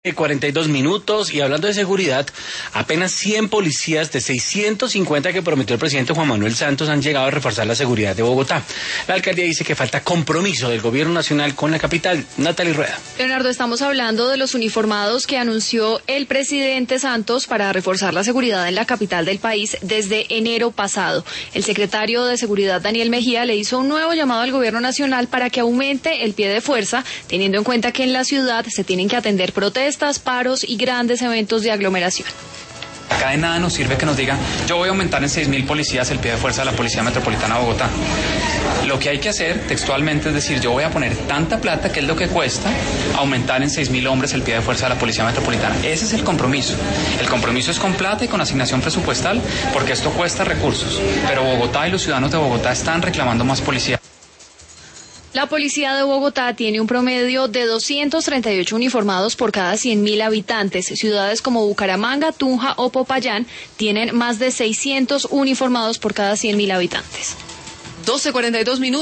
42 minutos y hablando de seguridad, apenas 100 policías de 650 que prometió el presidente Juan Manuel Santos han llegado a reforzar la seguridad de Bogotá. La alcaldía dice que falta compromiso del gobierno nacional con la capital. Natalie Rueda. Leonardo, estamos hablando de los uniformados que anunció el presidente Santos para reforzar la seguridad en la capital del país desde enero pasado. El secretario de Seguridad, Daniel Mejía, le hizo un nuevo llamado al gobierno nacional para que aumente el pie de fuerza, teniendo en cuenta que en la ciudad se tienen que atender protestas, paros y grandes eventos de aglomeración. Acá de nada nos sirve que nos digan, yo voy a aumentar en 6.000 policías el pie de fuerza de la Policía Metropolitana de Bogotá. Lo que hay que hacer textualmente es decir, yo voy a poner tanta plata, que es lo que cuesta aumentar en 6.000 hombres el pie de fuerza de la Policía Metropolitana. Ese es el compromiso. El compromiso es con plata y con asignación presupuestal, porque esto cuesta recursos. Pero Bogotá y los ciudadanos de Bogotá están reclamando más policía. La policía de Bogotá tiene un promedio de 238 uniformados por cada 100.000 habitantes. Ciudades como Bucaramanga, Tunja o Popayán tienen más de 600 uniformados por cada 100.000 habitantes. 12:42 minutos.